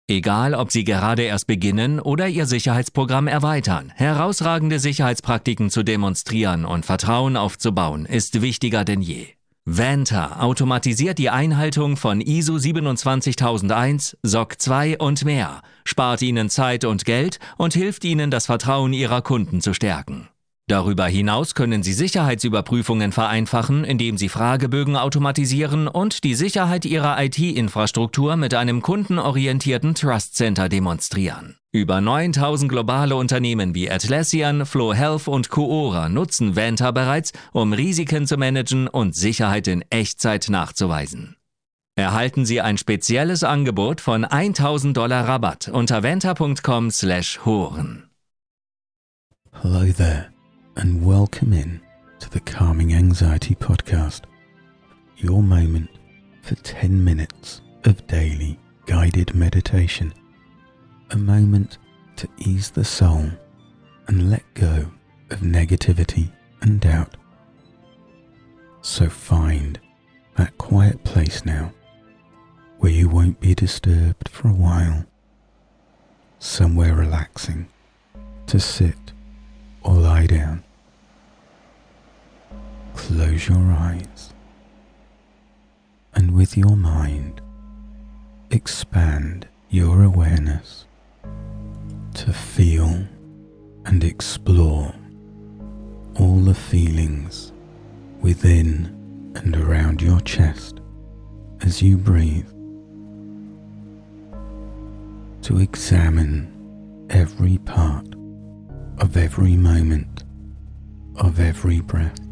Egal, ob Sie gerade erst beginnen oder Ihr Sicherheitsprogramm erweitern, herausragende Sicherheitspraktiken zu demonstrieren und Vertrauen aufzubauen, ist wichtiger denn je. Vanta automatisiert die Einhaltung von ISO 27001, SOC 2 und mehr, spart Ihnen Zeit und Geld und hilft Ihnen, das Vertrauen Ihrer Kunden zu stärken. Darüber hinaus können Sie Sicherheitsüberprüfungen vereinfachen, indem Sie Fragebögen automatisieren und die Sicherheit Ihrer IT-Infrastruktur mit einem kundenorientierten Trust Center demonstrieren. Über 9000 globale Unternehmen wie Atlassian, Flow Health und Coora nutzen Vanta bereits, um Risiken zu managen und Sicherheit in Echtzeit nachzuweisen. Erhalten Sie ein spezielles Angebot von $1.000 Rabatt unter vanta.com/horen. Hello there, and welcome in to the Calming Anxiety Podcast, your moment for 10 minutes of daily guided meditation, a moment to ease the soul and let go of negativity and doubt. So find that quiet place now where you won't be disturbed for a while, somewhere relaxing to sit or lie down. Close your eyes and with your mind expand your awareness to feel and explore all the feelings within and around your chest as you breathe, to examine every part of every moment of every breath.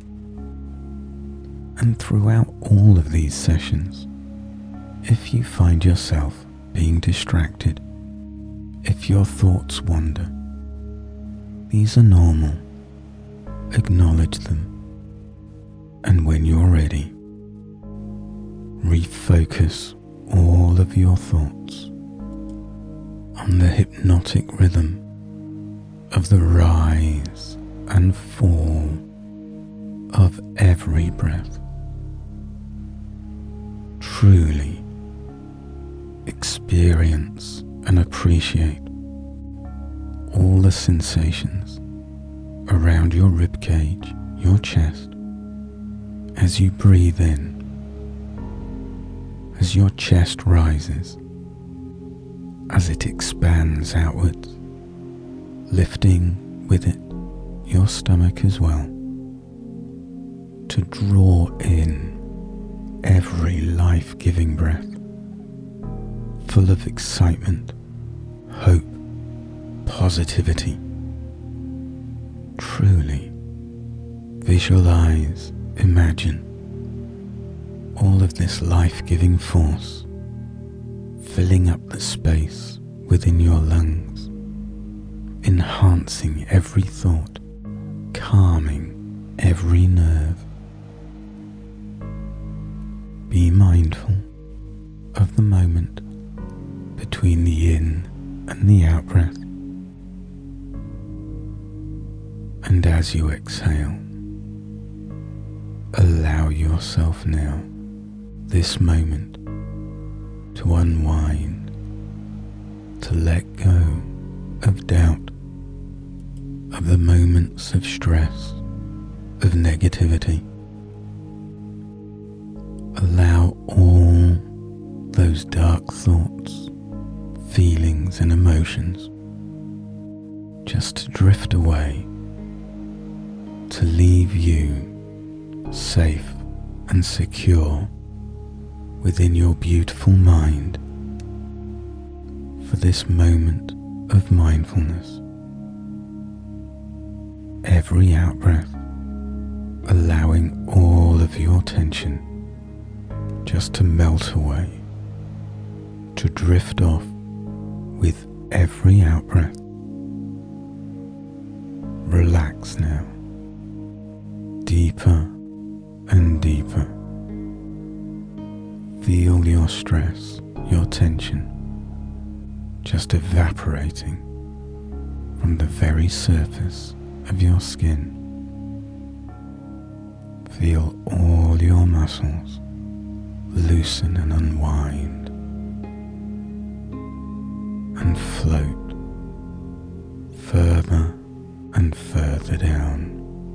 And throughout all of these sessions, if you find yourself being distracted, if your thoughts wander, these are normal. Acknowledge them. And when you're ready, refocus all of your thoughts on the hypnotic rhythm of the rise and fall of every breath. Truly experience and appreciate all the sensations around your ribcage, your chest, as you breathe in, as your chest rises, as it expands outwards, lifting with it your stomach as well, to draw in every life-giving breath, full of excitement, hope, positivity. Truly visualize, imagine all of this life-giving force filling up the space within your lungs, enhancing every thought, calming every nerve. Be mindful of the moment between the in and the out breath. And as you exhale, allow yourself now, this moment, to unwind, to let go of doubt, of the moments of stress, of negativity. Allow all those dark thoughts, feelings and emotions just to drift away, to leave you safe and secure within your beautiful mind for this moment of mindfulness. Every out-breath, allowing all of your tension just to melt away, to drift off with every out-breath. Relax now, deeper and deeper. Feel your stress, your tension, just evaporating from the very surface of your skin. Feel all your muscles loosen and unwind. and float further and further down.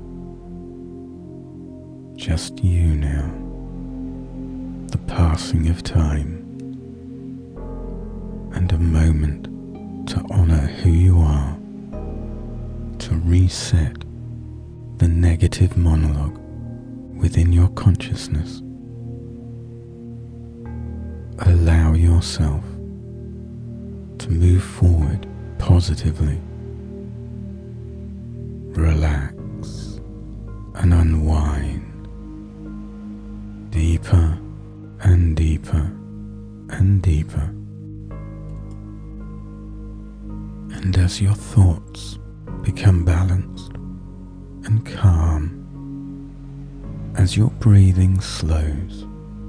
Just you now, the passing of time, and a moment to honor who you are, to reset the negative monologue within your consciousness. Allow yourself to move forward positively. Relax and unwind deeper and deeper and deeper. And as your thoughts become balanced and calm, as your breathing slows,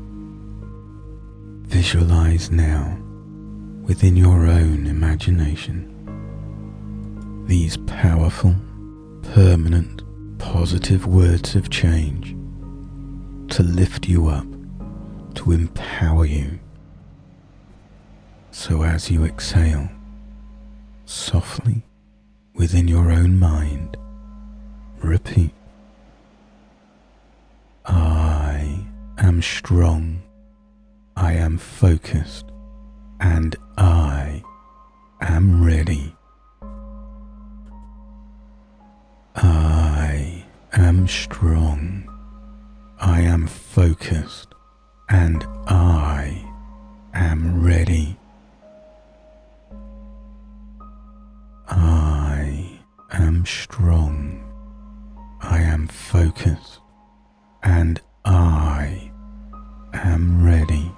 visualize now within your own imagination these powerful, permanent, positive words of change to lift you up, to empower you. So as you exhale, softly within your own mind, repeat, I am strong, I am focused, and I am ready. I am strong, I am focused, and I am ready. I am strong, I am focused, and I am ready.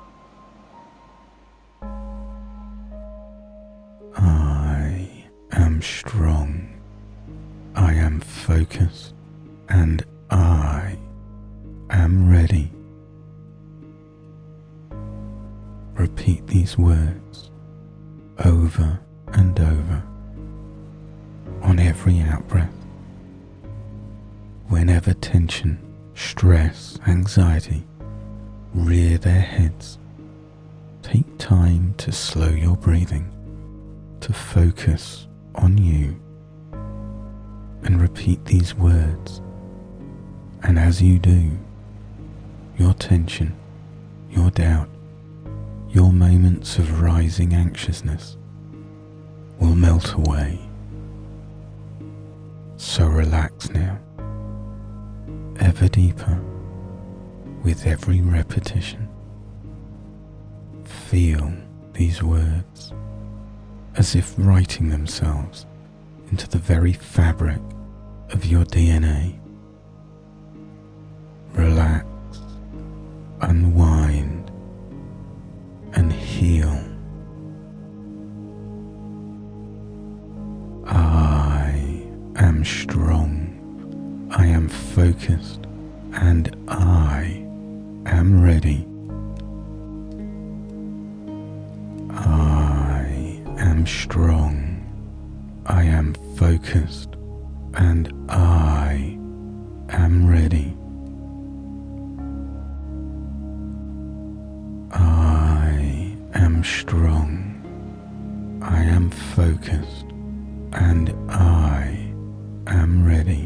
I am strong, I am focused, and I am ready. Repeat these words over and over on every out-breath. Whenever tension, stress, anxiety rear their heads, take time to slow your breathing, to focus on you, and repeat these words. And as you do, your tension, your doubt, your moments of rising anxiousness will melt away. So relax now, ever deeper with every repetition. Feel these words as if writing themselves into the very fabric of your DNA. Relax, unwind, and heal. I am strong, I am focused, and I am ready. I am strong, I am focused, and I am ready. I am strong, I am focused, and I am ready.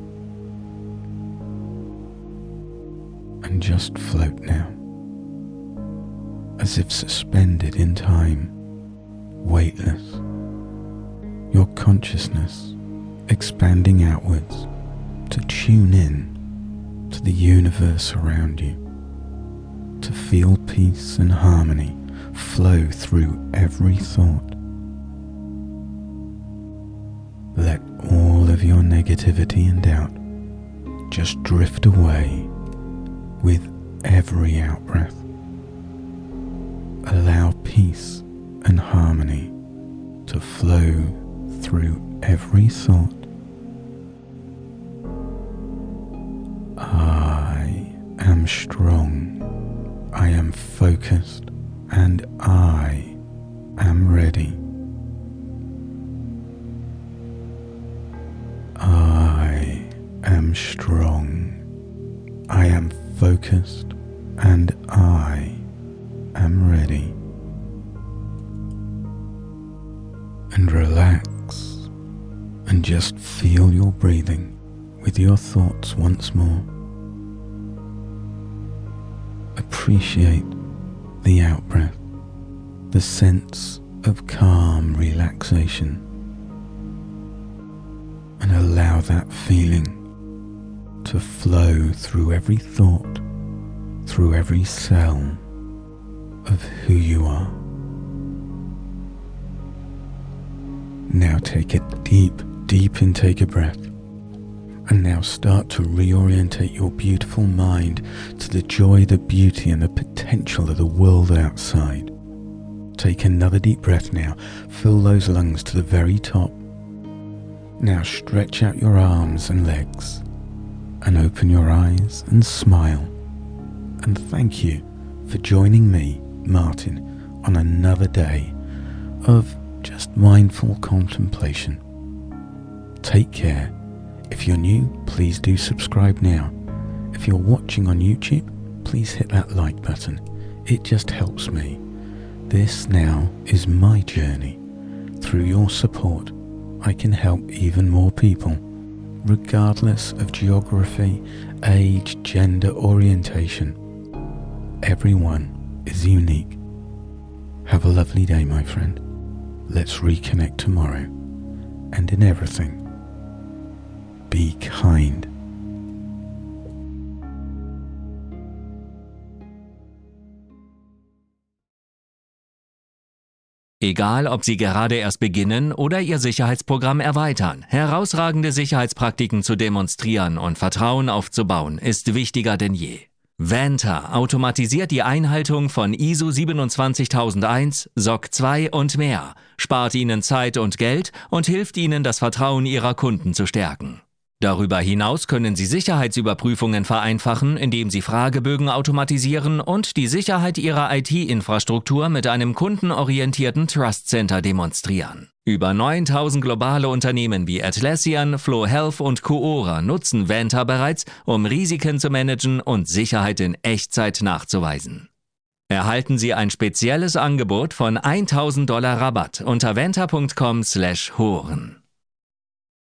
And just float now, as if suspended in time, weightless, your consciousness expanding outwards to tune in to the universe around you, to feel peace and harmony flow through every thought. Let all of your negativity and doubt just drift away with every out-breath. Allow peace and harmony to flow through every thought. I am strong, I am focused, and I am ready. I am strong, I am focused, and I am ready. and relax and just feel your breathing with your thoughts once more. Appreciate the out-breath, the sense of calm relaxation, and allow that feeling to flow through every thought, through every cell of who you are. Now take a deep intake of breath, and now start to reorientate your beautiful mind to the joy, the beauty and the potential of the world outside. Take another deep breath now. Fill those lungs to the very top. Now stretch out your arms and legs and open your eyes and smile. And thank you for joining me, Martin, on another day of just mindful contemplation. Take care. If you're new, please do subscribe now. If you're watching on YouTube, please hit that like button. It just helps me. This now is my journey. Through your support, I can help even more people, regardless of geography, age, gender, orientation. Everyone is unique. Have a lovely day, my friend. Let's reconnect tomorrow. And in everything, be kind. Egal, ob Sie gerade erst beginnen oder Ihr Sicherheitsprogramm erweitern, herausragende Sicherheitspraktiken zu demonstrieren und Vertrauen aufzubauen, ist wichtiger denn je. Vanta automatisiert die Einhaltung von ISO 27001, SOC 2 und mehr, spart Ihnen Zeit und Geld und hilft Ihnen, das Vertrauen Ihrer Kunden zu stärken. Darüber hinaus können Sie Sicherheitsüberprüfungen vereinfachen, indem Sie Fragebögen automatisieren und die Sicherheit Ihrer IT-Infrastruktur mit einem kundenorientierten Trust Center demonstrieren. Über 9000 globale Unternehmen wie Atlassian, Flow Health und Coora nutzen Vanta bereits, um Risiken zu managen und Sicherheit in Echtzeit nachzuweisen. Erhalten Sie ein spezielles Angebot von $1.000 Rabatt unter vanta.com/horen.